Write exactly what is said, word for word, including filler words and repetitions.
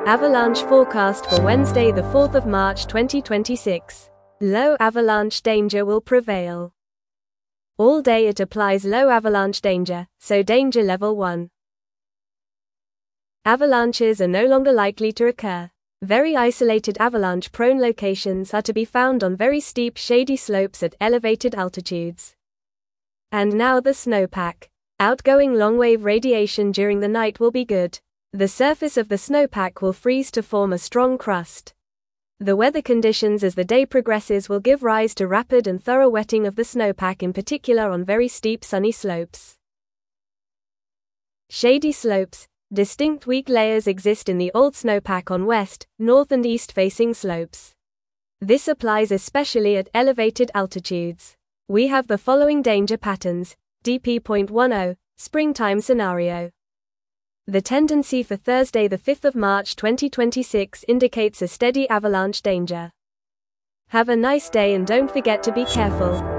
Avalanche forecast for Wednesday the fourth of March twenty twenty-six. Low avalanche danger will prevail. All day it applies low avalanche danger, so danger level one. Avalanches are no longer likely to occur. Very isolated avalanche-prone locations are to be found on very steep shady slopes at elevated altitudes. And now the snowpack. Outgoing long-wave radiation during the night will be good. The surface of the snowpack will freeze to form a strong crust. The weather conditions as the day progresses will give rise to rapid and thorough wetting of the snowpack, in particular on very steep sunny slopes. Shady slopes. Distinct weak layers exist in the old snowpack on west, north and east-facing slopes. This applies especially at elevated altitudes. We have the following danger patterns. D P point ten, springtime scenario. The tendency for Thursday the fifth of March twenty twenty-six indicates a steady avalanche danger. Have a nice day and don't forget to be careful.